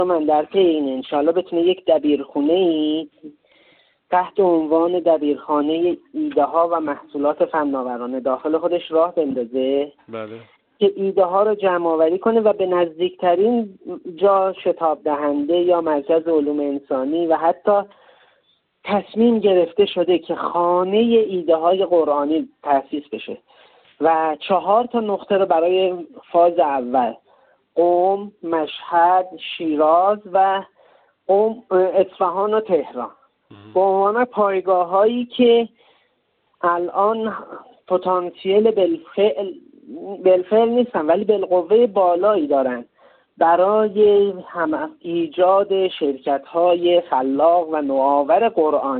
من در پی این انشالله بتونه یک دبیرخونه‌ای تحت عنوان دبیرخانه ایده ها و محصولات فناورانه داخل خودش راه بندازه. بله. که ایده ها رو جمع آوری کنه و به نزدیکترین جا شتاب دهنده یا مرکز علوم انسانی و حتی تصمیم گرفته شده که خانه ایده های قرآنی تأسیس بشه و 4 نقطه رو برای فاز اول قم، مشهد، شیراز و اصفهان و تهران به عنوان پایگاه هایی که الان پتانسیل بالفعل نیستن ولی بالقوه بالایی دارن برای ایجاد شرکت های خلاق و نوآور قرآن